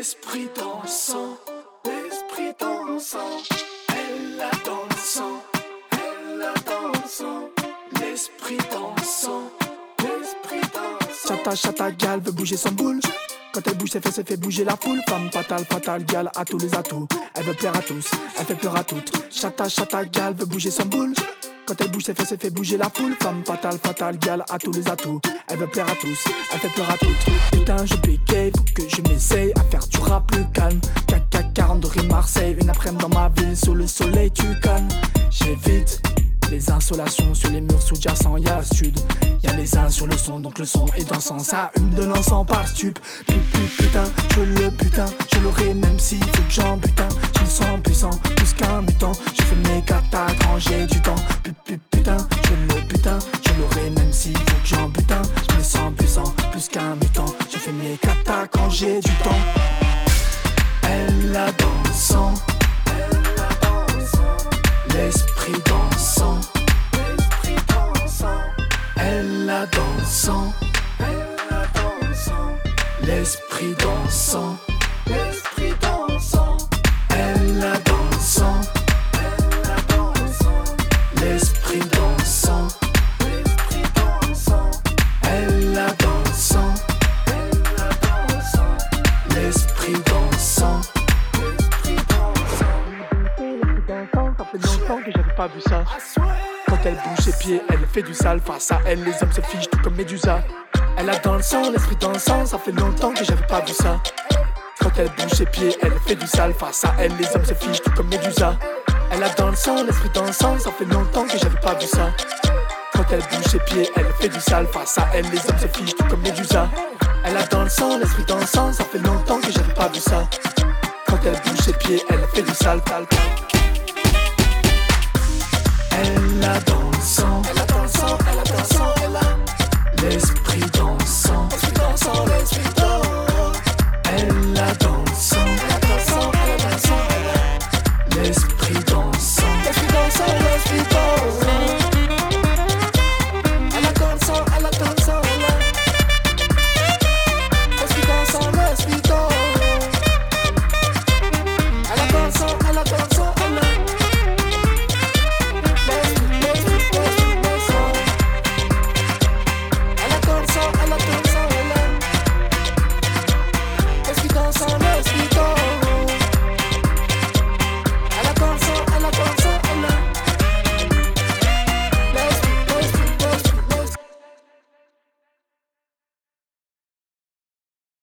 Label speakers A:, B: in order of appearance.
A: L'esprit dansant, l'esprit dansant. Elle a dans le sang, elle a dans le sang. L'esprit dansant, l'esprit dansant.
B: Chata, chata, gal veut bouger son boule. Quand elle bouge ses fesses, elle fait bouger la foule. Femme fatale, fatale, gal a tous les atouts. Elle veut plaire à tous, elle fait peur à toutes. Chata, chata, gal veut bouger son boule. Quand elle bouge ses fesses, elle fait bouger la foule. Femme fatale, fatale, gal a tous les atouts. Elle veut plaire à tous, elle fait peur à toutes. Putain, je bégaye, faut que je m'essaye à faire du rap plus calme. Caca 40 de rue Marseille, une après-midi dans ma ville, sous le soleil tu calmes. J'évite les insolations sur les murs sous-jacents, y'a le sud. Y'a les uns sur le son, donc le son est dansant. Ça hume de l'encens par stup. Putain, je le putain, je l'aurai même s'il faut que j'en butin. Je me sens puissant, plus qu'un mutant. Je fais mes katas quand j'ai du temps. Putain, je le putain, je l'aurai même s'il faut que j'en butin. Je me sens puissant, plus qu'un mutant. Je fais mes katas quand j'ai du temps. Elle a dans le sang, elle a dans le sang. L'esprit dansant, l'esprit dansant. Elle a dans le sang, elle a dans le sang. L'esprit dansant, l'esprit dansant. Elle a dans le sang, elle a dans le sang. L'esprit dansant, l'esprit dansant. Elle a dans le sang, elle a dans le sang. L'esprit dansant, l'esprit dansant. Ça fait longtemps que j'avais pas vu ça. Quand elle bouge ses pieds, elle fait du sale. Face à elle, les hommes se figent tout comme Médusa. Elle a dans le sang, l'esprit dansant. Ça fait longtemps que j'avais pas vu ça. Quand elle bouge ses pieds, elle fait du sale. Face à elle, les hommes se figent tout comme Médusa. Elle a dans le sang, l'esprit dansant. Ça fait longtemps que j'avais pas vu ça. Quand elle bouge ses pieds, elle fait du sale. Face à elle, les hommes se figent tout comme Médusa. Elle a dans le sang, l'esprit dansant. Ça fait longtemps que j'avais pas vu ça. Quand elle bouge ses pieds, elle fait du sale. Elle a dans le sang, elle a dans le sang, elle a dans le sang, elle a l'esprit